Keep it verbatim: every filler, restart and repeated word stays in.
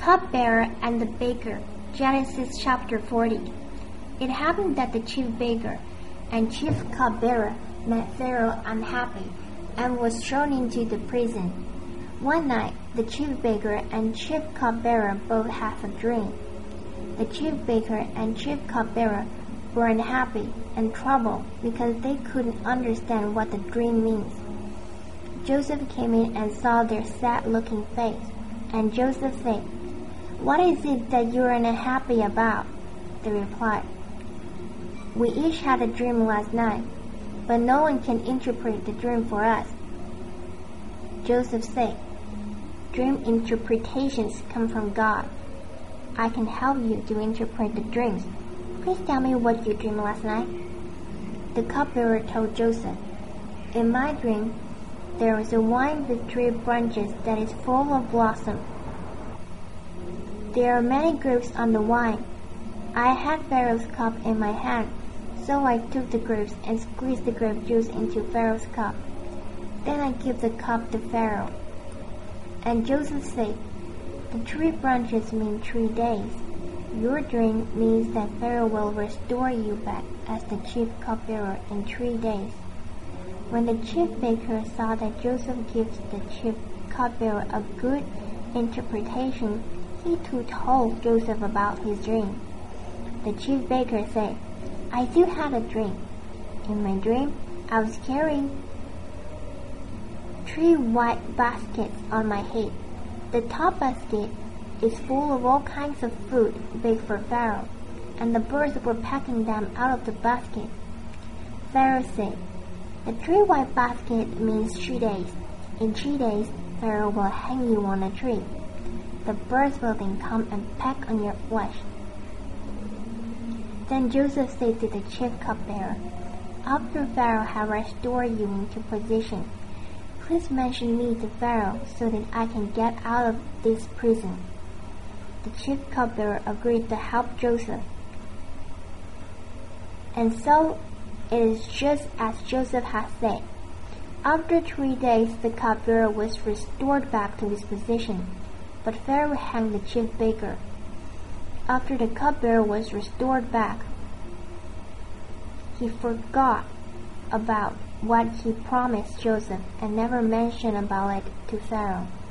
cupbearer and the baker. Genesis chapter forty. It happened that the chief baker and chief cupbearer made Pharaoh unhappy and was thrown into the prison. One night, the chief baker and chief cupbearer both had a dream. The chief baker and chief cupbearer were unhappy and troubled because they couldn't understand what the dream means. Joseph came in and saw their sad-looking face, and Joseph said, "What is it that you are unhappy about?" They replied, "We each had a dream last night, but no one can interpret the dream for us." Joseph said, "Dream interpretations come from God. I can help you to interpret the dreams. Please tell me what you dreamed last night." The cupbearer told Joseph, "In my dream, there was a vine with three branches that is full of blossom. There are many grapes on the vine. I had Pharaoh's cup in my hand, so I took the grapes and squeezed the grape juice into Pharaoh's cup. Then I gave the cup to Pharaoh." And Joseph said, "The three branches mean three days. Your dream means that Pharaoh will restore you back as the chief cupbearer in three days." When the chief baker saw that Joseph gives the chief cupbearer a good interpretation, he too told Joseph about his dream. The chief baker said, "I too had a dream. In my dream, I was carrying three white baskets on my head. The top basket is full of all kinds of food baked for Pharaoh, and the birds were pecking them out of the basket." Pharaoh said, "The three white basket means three days. In three days, Pharaoh will hang you on a tree. The birds will then come and peck on your flesh." Then Joseph said to the chief cupbearer, "After Pharaoh had restored you into position, please mention me to Pharaoh so that I can get out of this prison." The chief cupbearer agreed to help Joseph. And so it is just as Joseph had said. After three days, the cupbearer was restored back to his position, but Pharaoh hanged the chief baker. After the cupbearer was restored back, he forgot about what he promised Joseph and never mentioned about it to Pharaoh.